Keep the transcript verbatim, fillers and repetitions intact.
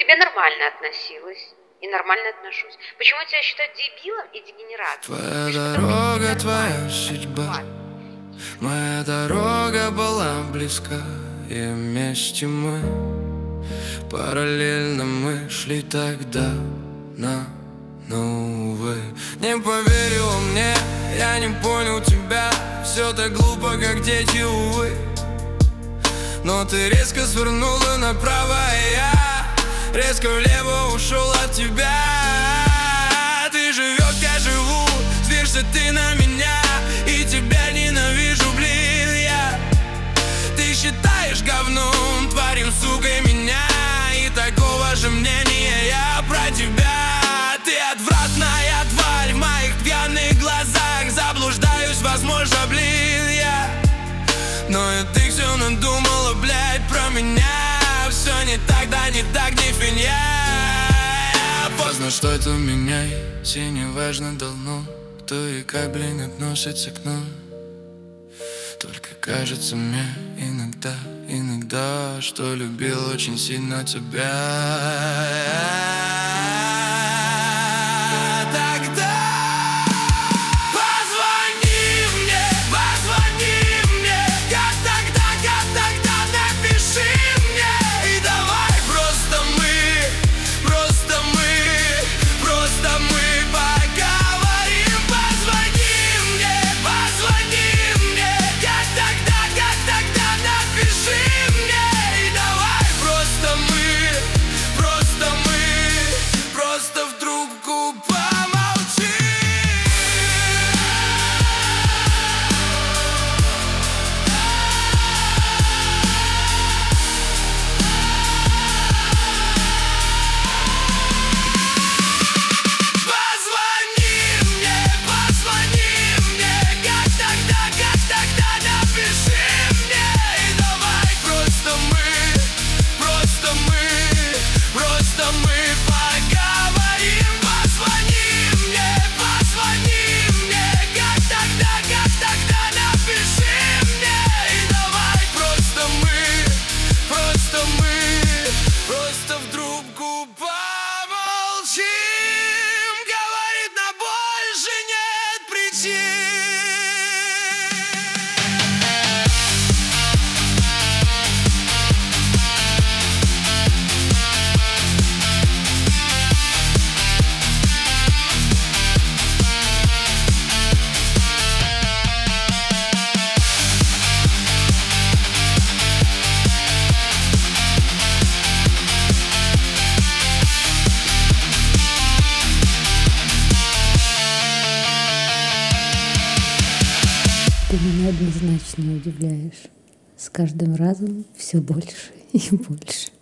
тебе нормально относилась и нормально отношусь. Почему тебя считают дебилом и дегенератом? Твоя дорога, твоя судьба. Моя дорога была близка, и вместе мы параллельно мы шли тогда на новый. Не поверила мне, я не понял тебя. Все так глупо, как дети, увы. Но ты резко свернула направо, и я резко влево ушел от тебя. Ты живешь, я живу, злишься ты на меня, и тебя ненавижу, блин, я. Ты считаешь говном, тварью, сукой меня, и такого же мнения я про тебя. Ты отвратная тварь в моих пьяных глазах. Заблуждаюсь, возможно, блин, я. Но и ты все надумала, блядь, про меня. Все не так, да не так, не фигня. Поздно что-то меняй, и не важно давно, кто и как, блин, относится к нам. Только кажется мне иногда, иногда, что любил очень сильно тебя. Ты меня однозначно удивляешь. С каждым разом все больше и больше.